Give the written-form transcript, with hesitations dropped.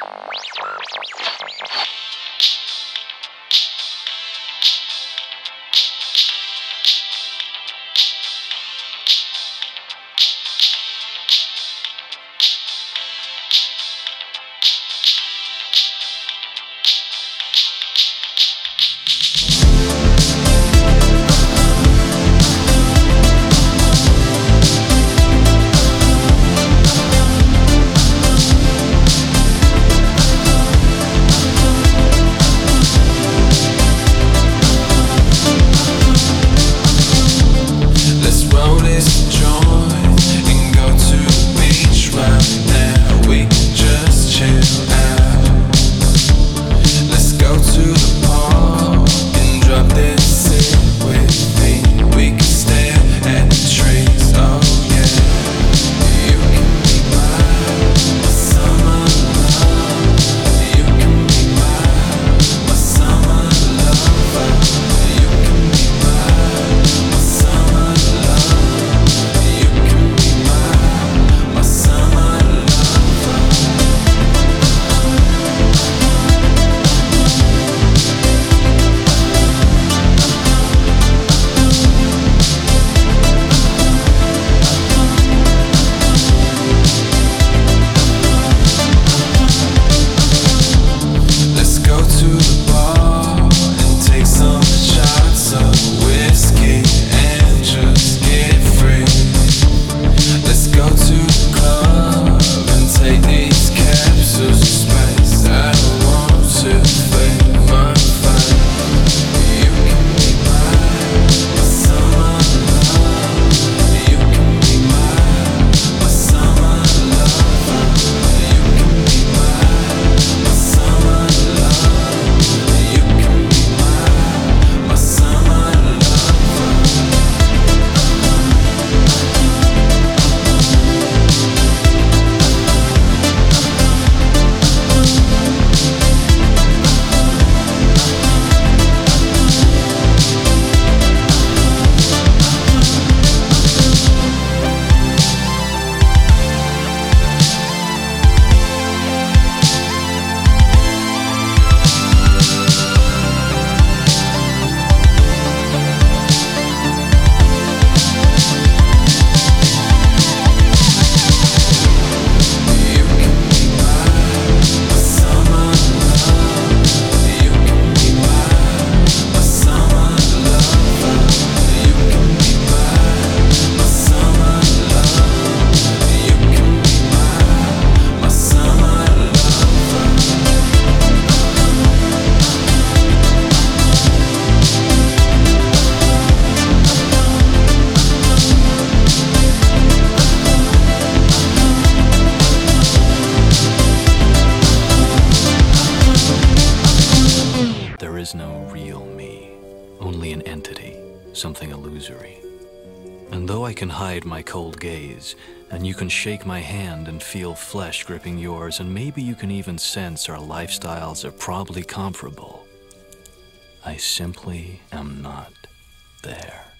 is no real me, only an entity, something illusory. And though I can hide my cold gaze, and you can shake my hand and feel flesh gripping yours, and maybe you can even sense our lifestyles are probably comparable, I simply am not there.